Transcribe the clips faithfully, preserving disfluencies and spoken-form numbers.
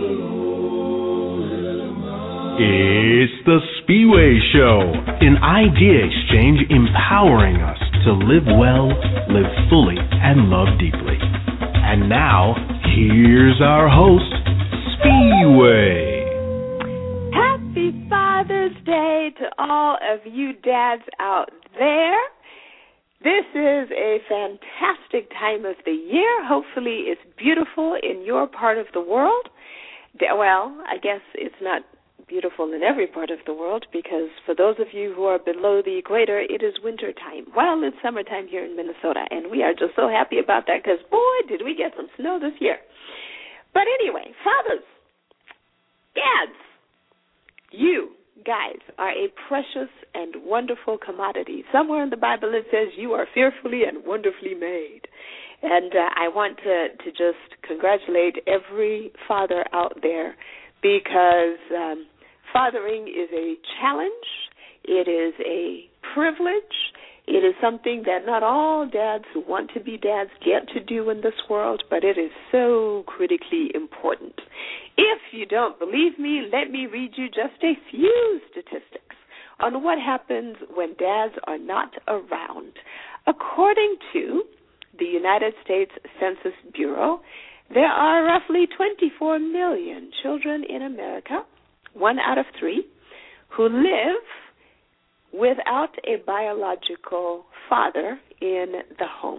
It's the Spiwe Show, an idea exchange empowering us to live well, live fully, and love deeply. And now, here's our host, Spiwe. Happy Father's Day to all of you dads out there. This is a fantastic time of the year. Hopefully it's beautiful in your part of the world. Well, I guess it's not beautiful in every part of the world, because for those of you who are below the equator, it is winter time. Well, it's summertime here in Minnesota, and we are just so happy about that because, boy, did we get some snow this year. But anyway, fathers, dads, you guys are a precious and wonderful commodity. Somewhere in the Bible it says you are fearfully and wonderfully made. And uh, I want to, to just congratulate every father out there, because um, fathering is a challenge. It is a privilege. It is something that not all dads who want to be dads get to do in this world, but it is so critically important. If you don't believe me, let me read you just a few statistics on what happens when dads are not around. According to the United States Census Bureau, there are roughly twenty-four million children in America, one out of three, who live without a biological father in the home.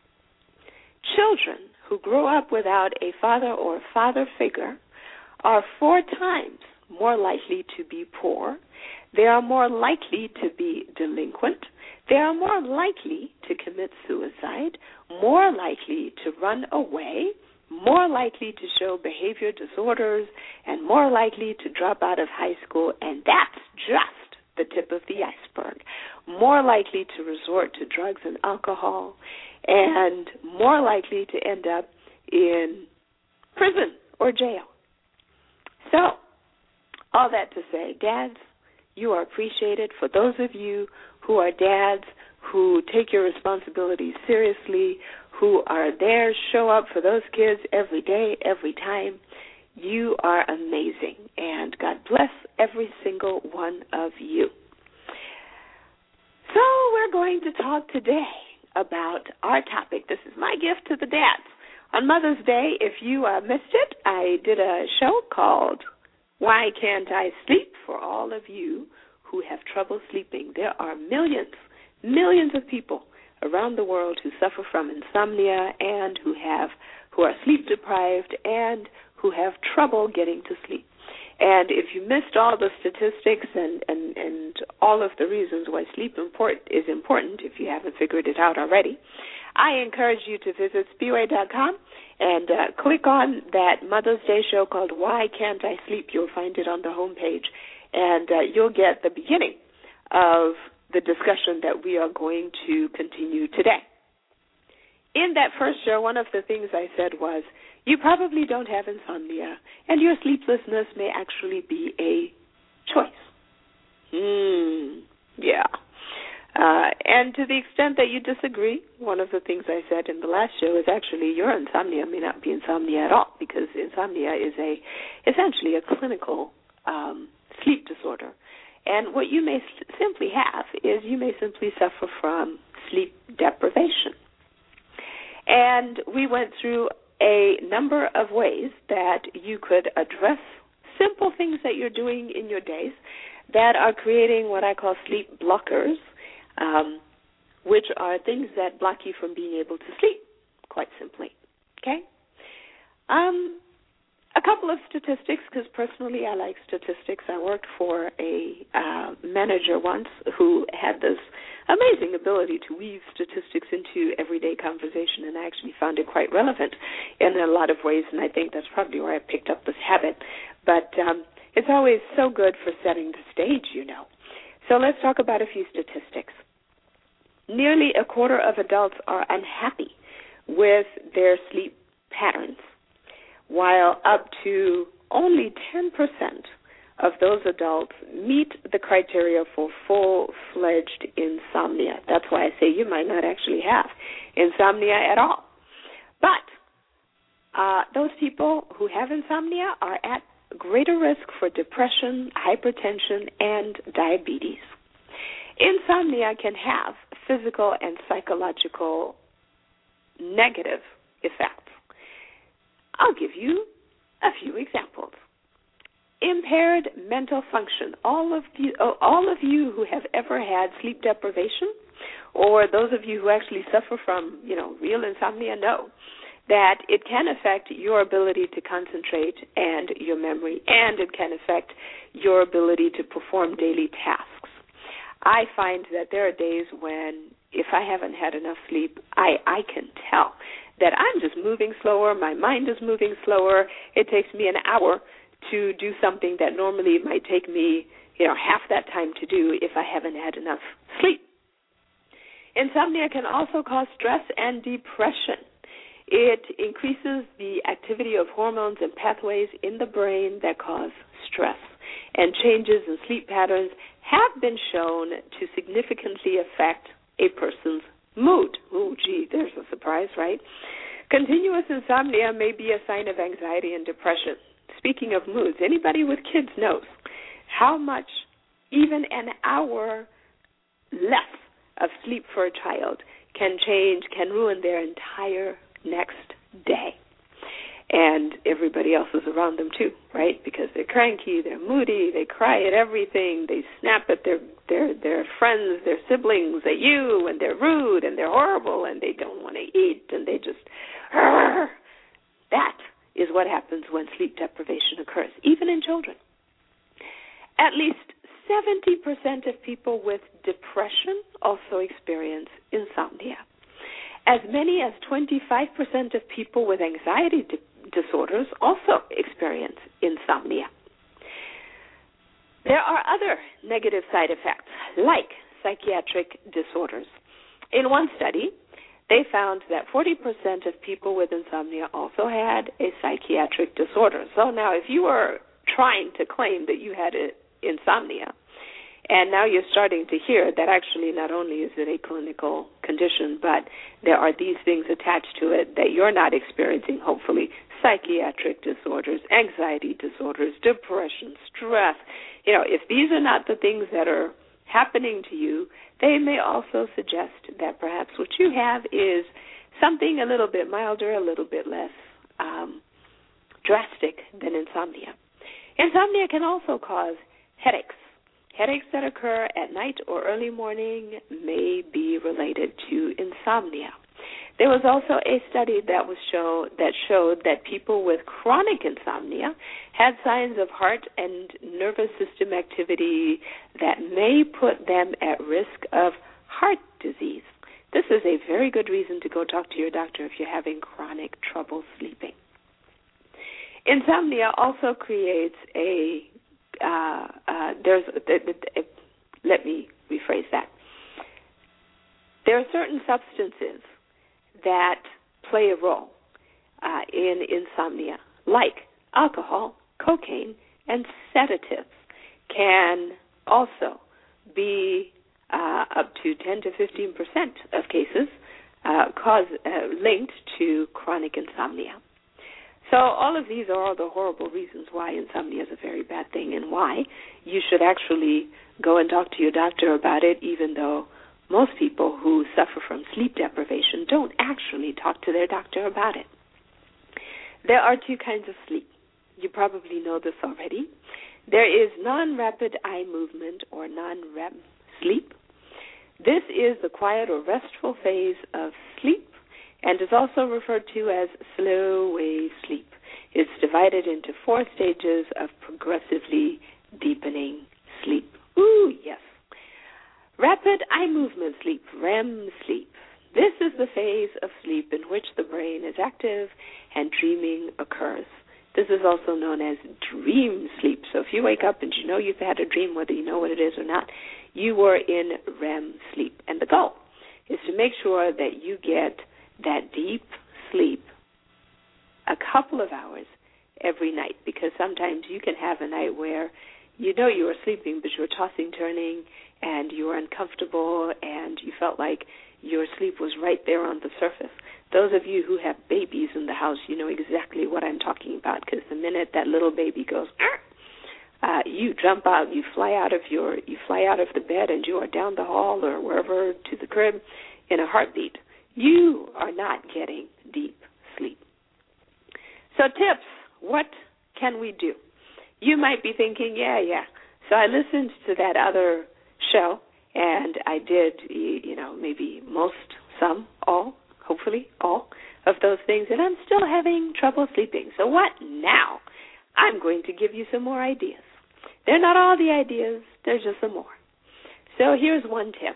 Children who grow up without a father or father figure are four times more likely to be poor. They are more likely to be delinquent. They are more likely to commit suicide, more likely to run away, more likely to show behavior disorders, and more likely to drop out of high school, and that's just the tip of the iceberg. More likely to resort to drugs and alcohol, and more likely to end up in prison or jail. So, all that to say, dads, you are appreciated. For those of you who are dads, who take your responsibilities seriously, who are there, show up for those kids every day, every time, you are amazing. And God bless every single one of you. So we're going to talk today about our topic. This is my gift to the dads. On Mother's Day, if you uh, missed it, I did a show called Why Can't I Sleep? For all of you who have trouble sleeping. There are millions, millions of people around the world who suffer from insomnia and who have who are sleep deprived and who have trouble getting to sleep. And if you missed all the statistics and, and, and all of the reasons why sleep import, is important, if you haven't figured it out already, I encourage you to visit Spiwe dot com and uh, click on that Mother's Day show called Why Can't I Sleep? You'll find it on the homepage, and uh, you'll get the beginning of the discussion that we are going to continue today. In that first show, one of the things I said was, you probably don't have insomnia, and your sleeplessness may actually be a choice. Hmm, yeah. Uh, and to the extent that you disagree, one of the things I said in the last show is actually your insomnia may not be insomnia at all, because insomnia is a essentially a clinical um, sleep disorder. And what you may s- simply have is you may simply suffer from sleep deprivation. And we went through a number of ways that you could address simple things that you're doing in your days that are creating what I call sleep blockers, um, which are things that block you from being able to sleep, quite simply. Okay? Um, a couple of statistics, because personally I like statistics. I worked for a uh, manager once who had this amazing ability to weave statistics into everyday conversation, and I actually found it quite relevant in a lot of ways, and I think that's probably where I picked up this habit. But um, it's always so good for setting the stage, you know. So let's talk about a few statistics. Nearly a quarter of adults are unhappy with their sleep patterns, while up to only ten percent of those adults meet the criteria for full-fledged insomnia. That's why I say you might not actually have insomnia at all. But uh, those people who have insomnia are at greater risk for depression, hypertension, and diabetes. Insomnia can have physical and psychological negative effects. I'll give you a few examples. Impaired mental function. All of you, all of you who have ever had sleep deprivation, or those of you who actually suffer from, you know, real insomnia, know that it can affect your ability to concentrate and your memory, and it can affect your ability to perform daily tasks. I find that there are days when, if I haven't had enough sleep, I, I can tell that I'm just moving slower, my mind is moving slower. It takes me an hour to do something that normally might take me, you know, half that time to do if I haven't had enough sleep. Insomnia can also cause stress and depression. It increases the activity of hormones and pathways in the brain that cause stress, and changes in sleep patterns have been shown to significantly affect a person's mood. Oh, gee, there's a surprise, right? Continuous insomnia may be a sign of anxiety and depression. Speaking of moods, anybody with kids knows how much even an hour less of sleep for a child can change, can ruin their entire next day. And everybody else is around them too, right? Because they're cranky, they're moody, they cry at everything, they snap at their their their friends, their siblings, at you, and they're rude and they're horrible and they don't want to eat and they just, Arr! That is what happens when sleep deprivation occurs, even in children. At least seventy percent of people with depression also experience insomnia. As many as twenty-five percent of people with anxiety di- disorders also experience insomnia. There are other negative side effects, like psychiatric disorders. In one study, they found that forty percent of people with insomnia also had a psychiatric disorder. So now if you were trying to claim that you had a, insomnia, and now you're starting to hear that actually not only is it a clinical condition, but there are these things attached to it that you're not experiencing, hopefully, psychiatric disorders, anxiety disorders, depression, stress. You know, if these are not the things that are happening to you, they may also suggest that perhaps what you have is something a little bit milder, a little bit less um, drastic than insomnia. Insomnia can also cause headaches. Headaches that occur at night or early morning may be related to insomnia. There was also a study that was show that showed that people with chronic insomnia had signs of heart and nervous system activity that may put them at risk of heart disease. This is a very good reason to go talk to your doctor if you're having chronic trouble sleeping. Insomnia also creates a Uh, uh, there's, uh, uh, let me rephrase that. There are certain substances that play a role uh, in insomnia, like alcohol, cocaine, and sedatives can also be uh, up to ten to fifteen percent of cases uh, cause uh, linked to chronic insomnia. So all of these are all the horrible reasons why insomnia is a very bad thing and why you should actually go and talk to your doctor about it, even though most people who suffer from sleep deprivation don't actually talk to their doctor about it. There are two kinds of sleep. You probably know this already. There is non-rapid eye movement or non-R E M sleep. This is the quiet or restful phase of sleep, and is also referred to as slow wave sleep. It's divided into four stages of progressively deepening sleep. Ooh, yes. Rapid eye movement sleep, R E M sleep. This is the phase of sleep in which the brain is active and dreaming occurs. This is also known as dream sleep. So if you wake up and you know you've had a dream, whether you know what it is or not, you were in R E M sleep. And the goal is to make sure that you get that deep sleep a couple of hours every night, because sometimes you can have a night where you know you were sleeping, but you were tossing, turning, and you were uncomfortable, and you felt like your sleep was right there on the surface. Those of you who have babies in the house, you know exactly what I'm talking about, because the minute that little baby goes, uh, you jump out, you fly out of your, you fly out of the bed, and you are down the hall or wherever to the crib in a heartbeat. You are not getting deep sleep. So tips, what can we do? You might be thinking, yeah, yeah. So I listened to that other show, and I did, you know, maybe most, some, all, hopefully all of those things, and I'm still having trouble sleeping. So what now? I'm going to give you some more ideas. They're not all the ideas, they're just some more. So here's one tip.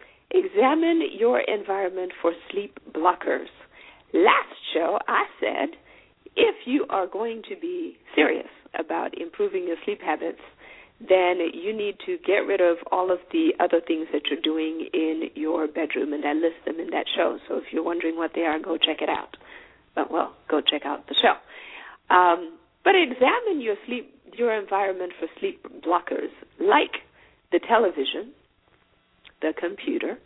Examine your environment for sleep blockers. Last show I said if you are going to be serious about improving your sleep habits, then you need to get rid of all of the other things that you're doing in your bedroom, and I list them in that show. So if you're wondering what they are, go check it out. But, well, go check out the show. Um, but examine your sleep, your environment for sleep blockers, like the television, the computer,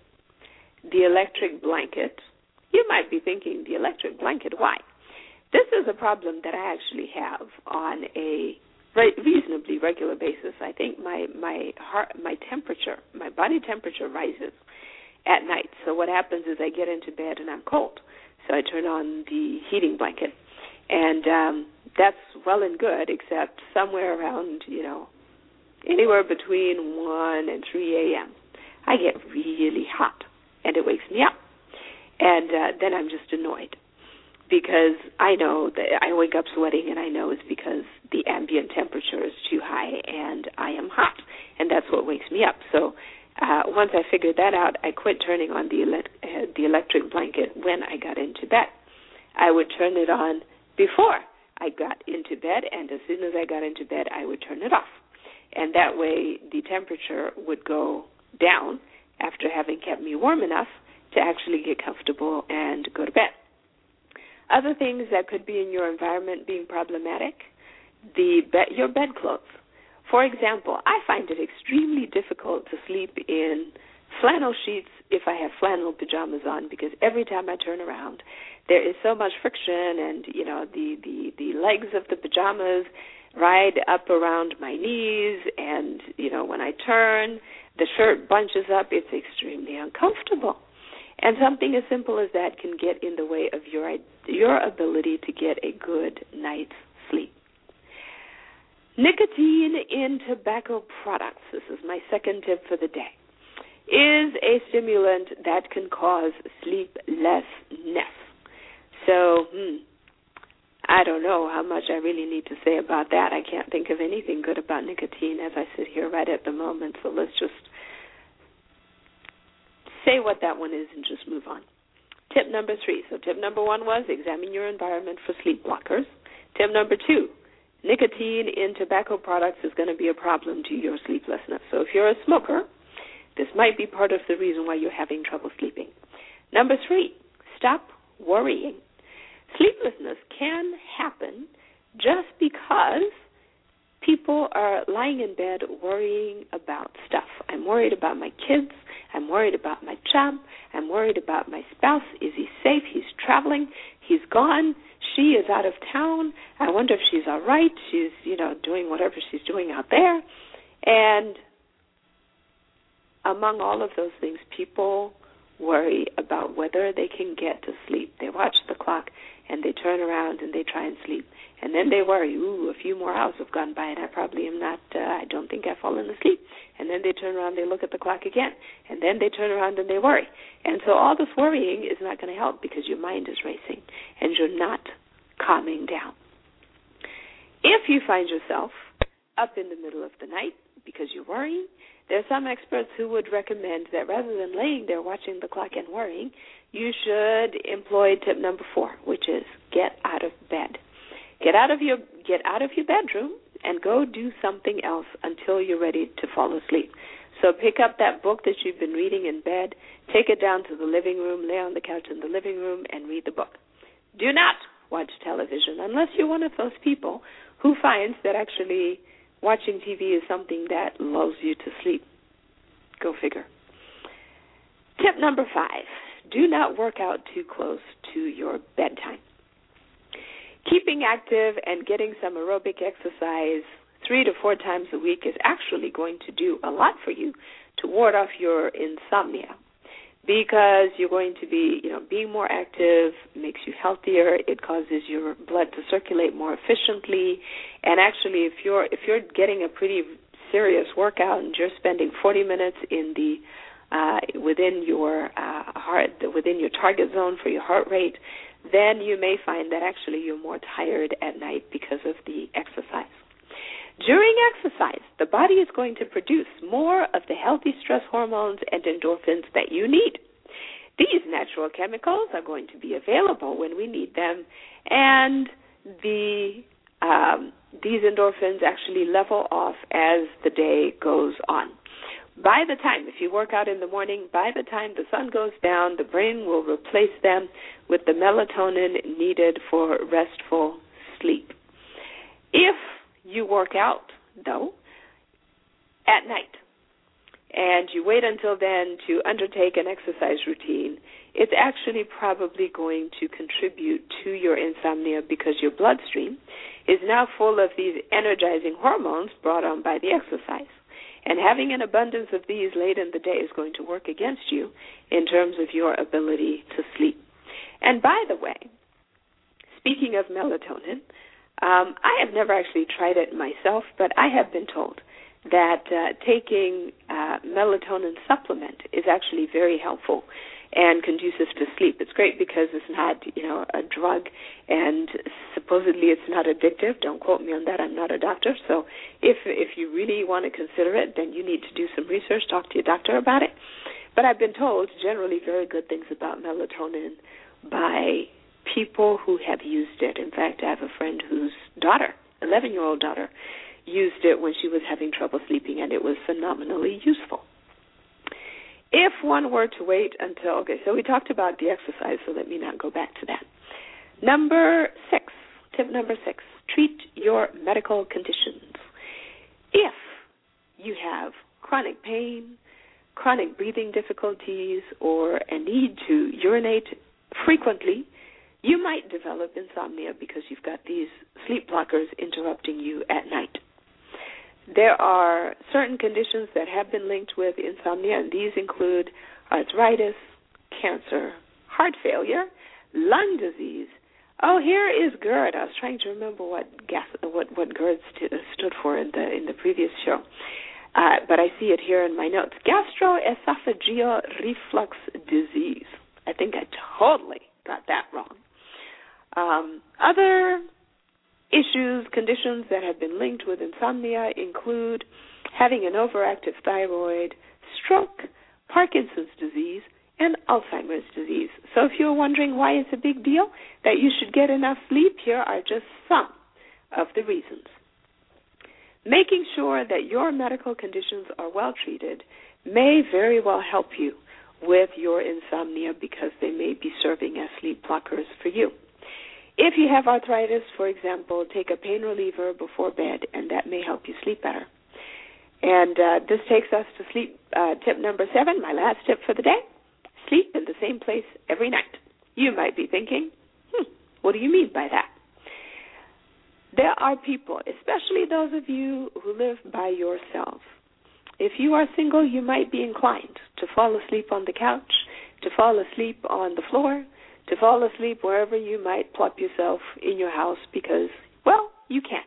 the electric blanket. You might be thinking, the electric blanket, why? This is a problem that I actually have on a reasonably regular basis. I think my my heart, my temperature, my body temperature rises at night. So what happens is I get into bed and I'm cold. So I turn on the heating blanket, and um, that's well and good, except somewhere around, you know, anywhere between one and three a.m. I get really hot, and it wakes me up, and uh, then I'm just annoyed, because I know that I wake up sweating, and I know it's because the ambient temperature is too high and I am hot, and that's what wakes me up. So uh, once I figured that out, I quit turning on the, ele- uh, the electric blanket when I got into bed. I would turn it on before I got into bed, and as soon as I got into bed, I would turn it off. And that way the temperature would go down after having kept me warm enough to actually get comfortable and go to bed. Other things that could be in your environment being problematic, the bed, your bedclothes. For example, I find it extremely difficult to sleep in flannel sheets if I have flannel pajamas on, because every time I turn around, there is so much friction, and, you know, the, the, the legs of the pajamas ride up around my knees, and, you know, when I turn, the shirt bunches up. It's extremely uncomfortable. And something as simple as that can get in the way of your your ability to get a good night's sleep. Nicotine in tobacco products, this is my second tip for the day, is a stimulant that can cause sleeplessness. So, hmm, I don't know how much I really need to say about that. I can't think of anything good about nicotine as I sit here right at the moment, so let's just say what that one is and just move on. Tip number three. So tip number one was examine your environment for sleep blockers. Tip number two, nicotine in tobacco products is going to be a problem to your sleeplessness. So if you're a smoker, this might be part of the reason why you're having trouble sleeping. Number three, stop worrying. Sleeplessness can happen just because people are lying in bed worrying about stuff. I'm worried about my kids. I'm worried about my job. I'm worried about my spouse. Is he safe? He's traveling. He's gone. She is out of town. I wonder if she's all right. She's, you know, doing whatever she's doing out there. And among all of those things, people worry about whether they can get to sleep. They watch the clock, and they turn around, and they try and sleep. And then they worry, ooh, a few more hours have gone by, and I probably am not, uh, I don't think I've fallen asleep. And then they turn around, they look at the clock again. And then they turn around and they worry. And so all this worrying is not going to help, because your mind is racing, and you're not calming down. If you find yourself up in the middle of the night because you're worrying, there are some experts who would recommend that rather than laying there watching the clock and worrying, you should employ tip number four, which is get out of bed. Get out of your get out of your bedroom and go do something else until you're ready to fall asleep. So pick up that book that you've been reading in bed, take it down to the living room, lay on the couch in the living room, and read the book. Do not watch television unless you're one of those people who finds that actually watching T V is something that lulls you to sleep. Go figure. Tip number five, do not work out too close to your bedtime. Keeping active and getting some aerobic exercise three to four times a week is actually going to do a lot for you to ward off your insomnia, because you're going to be, you know, being more active makes you healthier. It causes your blood to circulate more efficiently. And actually, if you're if you're getting a pretty serious workout and you're spending forty minutes in the uh, within your uh, heart within your target zone for your heart rate, then you may find that actually you're more tired at night because of the exercise. During exercise, the body is going to produce more of the healthy stress hormones and endorphins that you need. These natural chemicals are going to be available when we need them, and the um, these endorphins actually level off as the day goes on. By the time, if you work out in the morning, by the time the sun goes down, the brain will replace them with the melatonin needed for restful sleep. If you work out, though, at night, and you wait until then to undertake an exercise routine, it's actually probably going to contribute to your insomnia, because your bloodstream is now full of these energizing hormones brought on by the exercise. And having an abundance of these late in the day is going to work against you in terms of your ability to sleep. And by the way, speaking of melatonin, Um, I have never actually tried it myself, but I have been told that uh, taking uh, melatonin supplement is actually very helpful and conducive to sleep. It's great because it's not, you know, a drug, and supposedly it's not addictive. Don't quote me on that. I'm not a doctor. So if if you really want to consider it, then you need to do some research, talk to your doctor about it. But I've been told generally very good things about melatonin by people who have used it. In fact, I have a friend whose daughter, eleven-year-old daughter, used it when she was having trouble sleeping, and it was phenomenally useful. If one were to wait until, okay, so we talked about the exercise, so let me not go back to that. Number six, tip number six, treat your medical conditions. If you have chronic pain, chronic breathing difficulties, or a need to urinate frequently, you might develop insomnia because you've got these sleep blockers interrupting you at night. There are certain conditions that have been linked with insomnia, and these include arthritis, cancer, heart failure, lung disease. Oh, here is GERD. I was trying to remember what gas, what, what GERD st- stood for in the in the previous show, uh, but I see it here in my notes. Gastroesophageal reflux disease. I think I totally got that wrong. Um, other issues, conditions that have been linked with insomnia include having an overactive thyroid, stroke, Parkinson's disease, and Alzheimer's disease. So if you're wondering why it's a big deal that you should get enough sleep, here are just some of the reasons. Making sure that your medical conditions are well treated may very well help you with your insomnia, because they may be serving as sleep blockers for you. If you have arthritis, for example, take a pain reliever before bed, and that may help you sleep better. And uh, this takes us to sleep uh, tip number seven, my last tip for the day. Sleep in the same place every night. You might be thinking, hmm, what do you mean by that? There are people, especially those of you who live by yourselves. If you are single, you might be inclined to fall asleep on the couch, to fall asleep on the floor, to fall asleep wherever you might plop yourself in your house because, well, you can.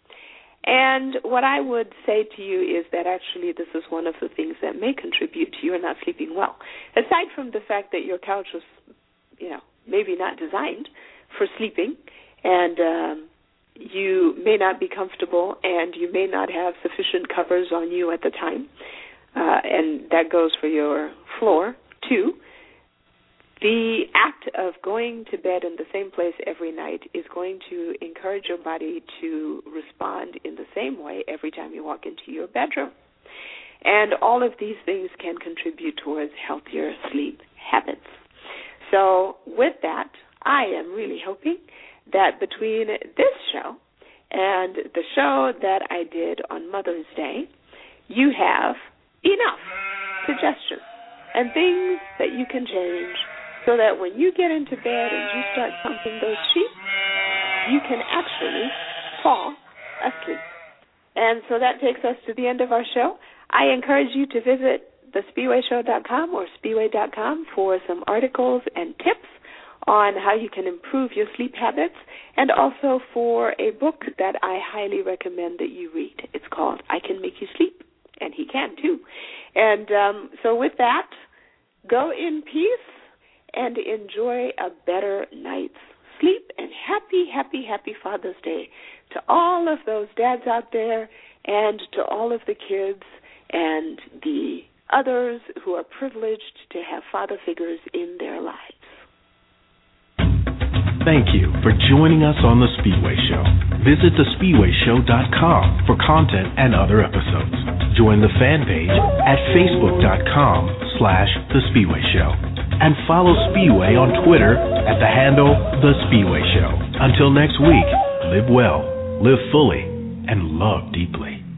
And what I would say to you is that actually this is one of the things that may contribute to you not sleeping well. Aside from the fact that your couch was, you know, maybe not designed for sleeping, and um, you may not be comfortable, and you may not have sufficient covers on you at the time, uh, and that goes for your floor too. The act of going to bed in the same place every night is going to encourage your body to respond in the same way every time you walk into your bedroom. And all of these things can contribute towards healthier sleep habits. So with that, I am really hoping that between this show and the show that I did on Mother's Day, you have enough suggestions and things that you can change so that when you get into bed and you start counting those sheep, you can actually fall asleep. And so that takes us to the end of our show. I encourage you to visit the spiwe show dot com or spiwe dot com for some articles and tips on how you can improve your sleep habits, and also for a book that I highly recommend that you read. It's called I Can Make You Sleep, and he can too. And um, so with that, go in peace and enjoy a better night's sleep, and happy, happy, happy Father's Day to all of those dads out there and to all of the kids and the others who are privileged to have father figures in their lives. Thank you for joining us on The Spiwe Show. Visit the spiwe show dot com for content and other episodes. Join the fan page at facebook dot com slash The Spiwe Show. And follow Spiwe on Twitter at the handle The Spiwe Show. Until next week, live well, live fully, and love deeply.